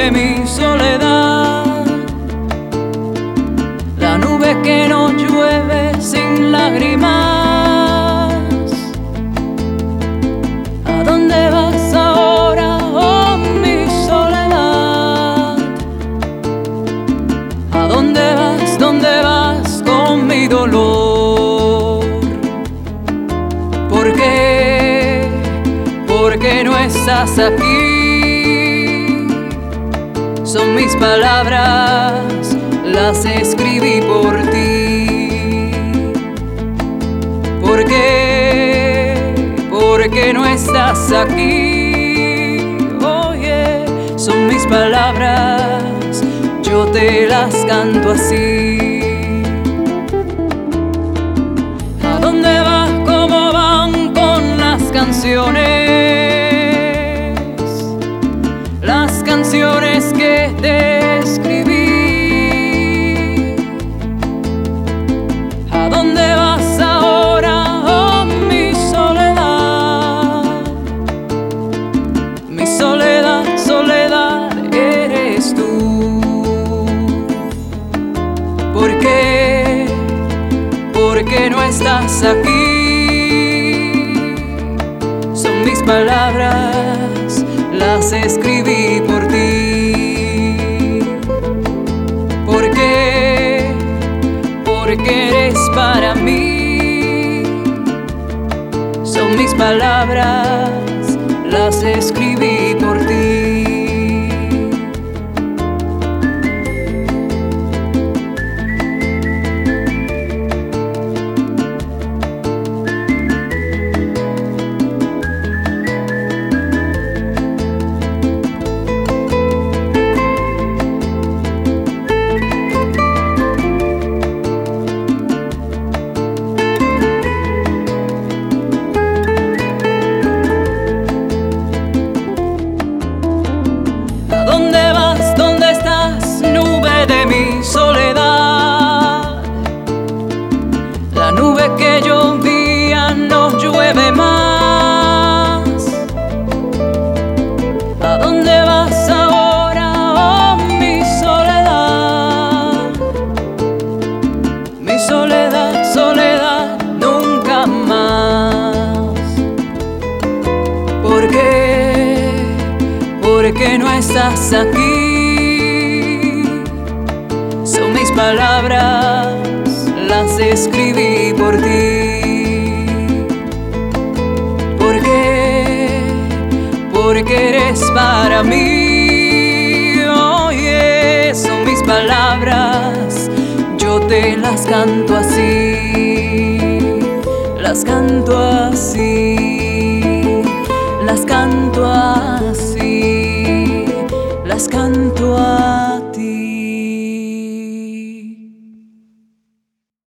de mi soledad, la nube que no llueve sin lágrimas. ¿A dónde vas ahora, oh mi soledad? ¿A dónde vas con mi dolor? ¿Por qué? ¿Por qué no estás aquí? Son mis palabras, las escribí por ti. ¿Por qué? ¿Por qué no estás aquí? Oye, son mis palabras, yo te las canto así. ¿A dónde vas? ¿Cómo van con las canciones? Las canciones que te escribí. ¿A dónde vas ahora, oh mi soledad? Mi soledad, soledad eres tú. ¿Por qué? ¿Por qué no estás aquí? Son mis palabras, las escribí por ti. ¿Por qué? Porque eres para mí. Son mis palabras, las escribí por ti. ¿Dónde vas? ¿Dónde estás? Nube de mi soledad. La nube que llovía no llueve más. ¿A dónde vas ahora, oh mi soledad? Mi soledad, soledad, nunca más. ¿Por qué? ¿Por qué no estás aquí? Son mis palabras, las escribí por ti. ¿Por qué? Porque eres para mí. Oye, son mis palabras, yo te las canto así, las canto así.